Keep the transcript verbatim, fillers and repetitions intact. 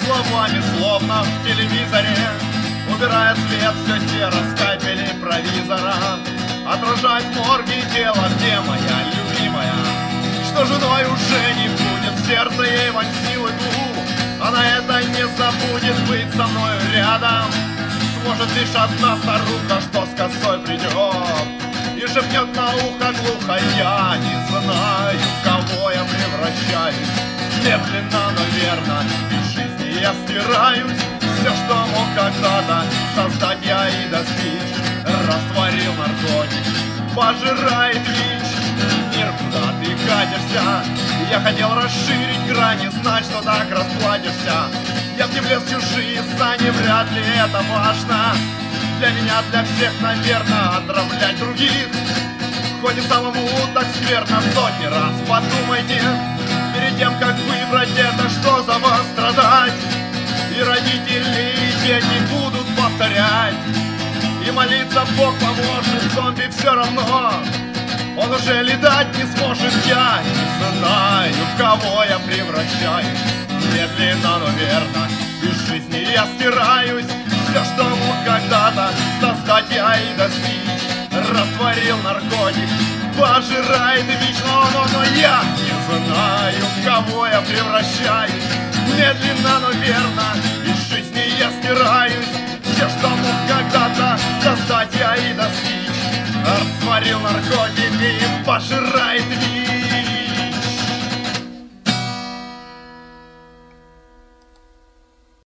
словами, словно в телевизоре. Убирая свет, все серо, скальпели провизора. Отражает в морге тело, где моя любимая. Что женой уже не будет, сердце ей вонзило иглу. Она это не забудет, быть со мною рядом. Сможет лишь одна старуха, что с косой придет и шепнет на ухо глухо: я не знаю, в кого я превращаюсь. Медленно, но верно, из жизни я стираюсь. Все, что мог когда-то создать, я и достичь. Растворил наркотик, пожирает ВИЧ. Мир, куда ты катишься? Я хотел расширить грани, знать, что так расплатишься. Я б не влез в чужие сани, вряд ли это важно. Для меня, для всех, наверное, отравлять других. Хоть и самому так скверно, сотни раз подумайте перед тем, как выбрать это, что за вас страдать. И родители, и дети будут повторять и молиться: Бог поможет, зомби все равно. Он уже летать не сможет, я не знаю, в кого я превращаюсь. Медленно, но верно, из жизни я стираюсь. Все, что мог когда-то создать, я и достичь. Растворил наркотик, пожирает ВИЧ. Но, но, но я не знаю, в кого я превращаюсь. Медленно, но верно, из жизни я стираюсь. Все, что мог когда-то создать, я и достичь. Растворил наркотик и пожирает ВИЧ.